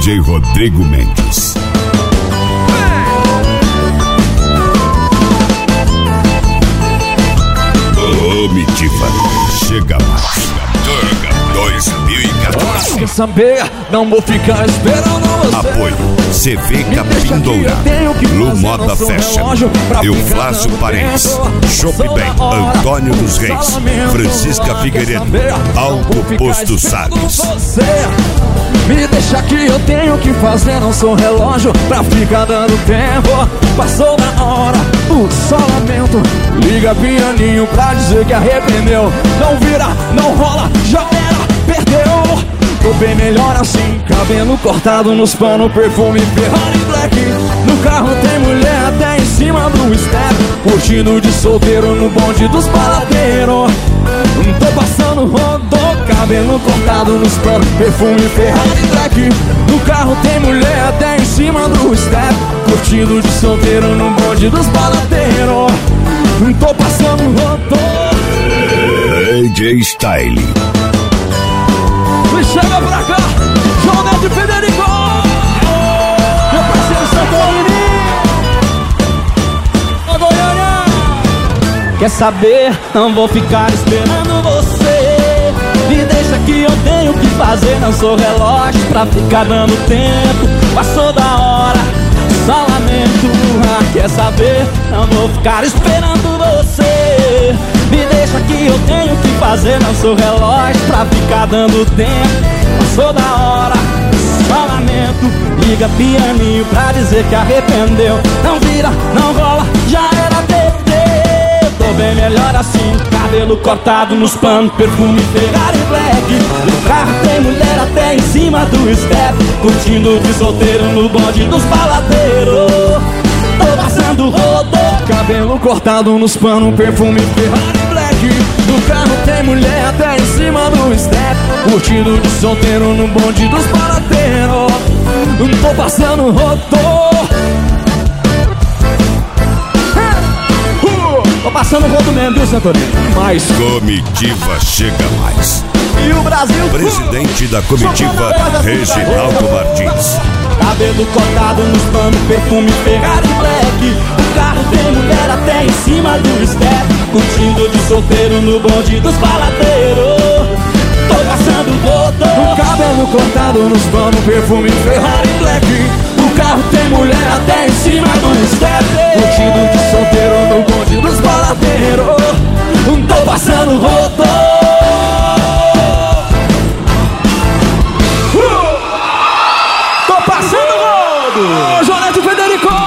DJ Rodrigo Mendes. Comitiva chega mais. Turga 2014. Quer saber? Não vou ficar esperando você. Apoio CV Capindoura, Lu Moda Fashion, Euflásio Parentes, Shop Bem, Antônio dos Reis, Francisca Figueiredo, Alto Posto Salles. Me deixa que eu tenho que fazer, não sou relógio pra ficar dando tempo. Passou da hora, o só lamento. Liga pianinho pra dizer que arrependeu. Não vira, não rola, já era, perdeu. Tô bem melhor assim, cabelo cortado nos panos, perfume Ferrari Black. No carro tem mulher até em cima do step, curtindo de solteiro no bonde dos baladeiros. Tô passando rodô, cabelo cortado nos panos, perfume Ferrari Black. No carro tem mulher até em cima do step, curtindo de solteiro no bonde dos baladeiros. Tô passando rodô. DJ Style. Me chega pra cá, João Neto e Federico, meu parceiro Santo Ô Goiânia. Quer saber? Não vou ficar esperando você. Me deixa que eu tenho que fazer, não sou relógio pra ficar dando tempo. Passou da hora, só lamento. Quer saber? Não vou ficar esperando você. Me deixa que eu tenho que fazer, não sou relógio pra ficar dando tempo. Passou da hora, só lamento. Liga pianinho pra dizer que arrependeu. Não vira, não rola, já era, perdeu. Tô bem melhor assim, cabelo cortado nos panos, perfume Ferrari Black. No carro tem mulher até em cima do step, curtindo de solteiro no bonde dos baladeiros. Tô passando rodô, cabelo cortado nos panos, perfume Ferrari Black. No carro tem mulher até em cima do step, curtindo de solteiro no bonde dos baladeiros. Tô passando rodô. Tô passando rodo mesmo, viu, Santorini? Mais comitiva chega mais. E o Brasil. Presidente da comitiva, Reginaldo Martins. Cabelo cortado nos panos, perfume Ferrari Black. O carro tem mulher até em cima do step, curtindo de solteiro no bonde dos baladeiros. Tô passando rodo. O cabelo cortado nos panos, perfume Ferrari Black. O carro tem mulher até em cima do step, curtindo de solteiro no bonde dos baladeiros. Tô passando rodo. Tô passando rodo. João Neto e Federico.